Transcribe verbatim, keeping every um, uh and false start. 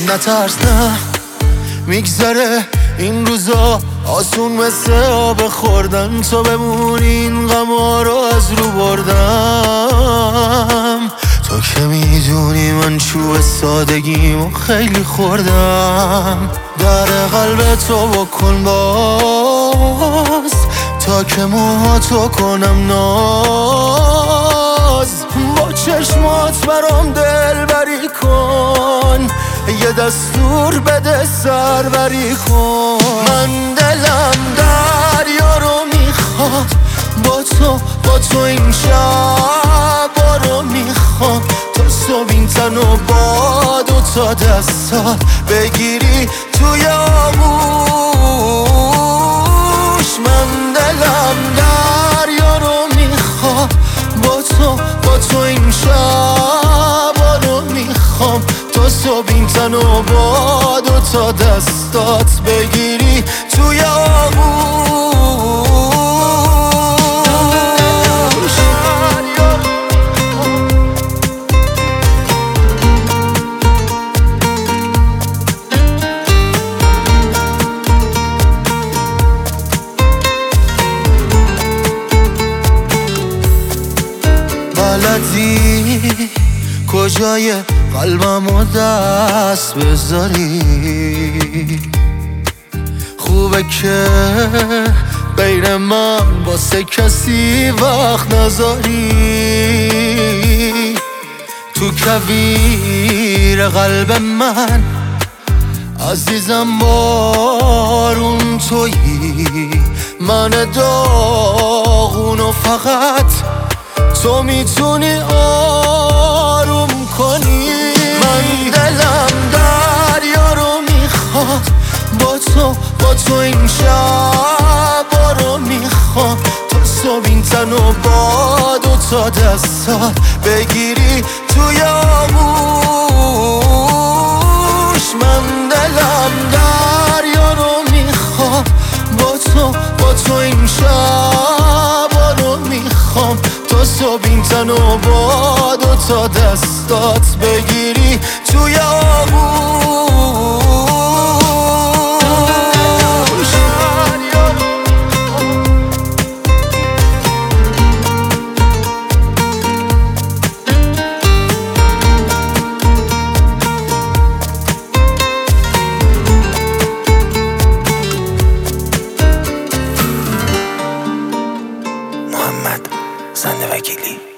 نترس نه میگذره این روزا آسون مثل آب خوردن، تو بمونی این غما رو از رو بردم. تو که میدونی من چوب سادگیمو خیلی خوردم. در قلب تو بکن باز تا که موهاتو کنم ناز. با چشمات برام دلبری کن، یه دستور بده سروری کن. من دلم دریا رو میخواد، با تو با تو این شبا رو میخوام. تا صبح این تن و با دو تا دستات بگیری توی آغوش. من دلم دریا رو میخواد، با تو با تو این شبا رو میخوام. تا صبح این تن و با دو تا دستات بگیری توی آغوش. بلدی کجای قلبمو دست بذاری، خوبه که غیر من واسه کسی وقت نذاری. تو کویر قلب من عزیزم بارون تویی، من داغونو فقط تو میتونی آروم کنی. من دلم دریا رو میخواد، با تو با تو این شبا رو میخوام. تا صبح این تن و با دو تا دستات بگیری توی آغوش. من دلم دریا رو میخواد، با تو با تو این شبا رو میخوام. تا صبح این تن و با دو تا دستات بگیری توی آغوش. محمد زنده وکیلی.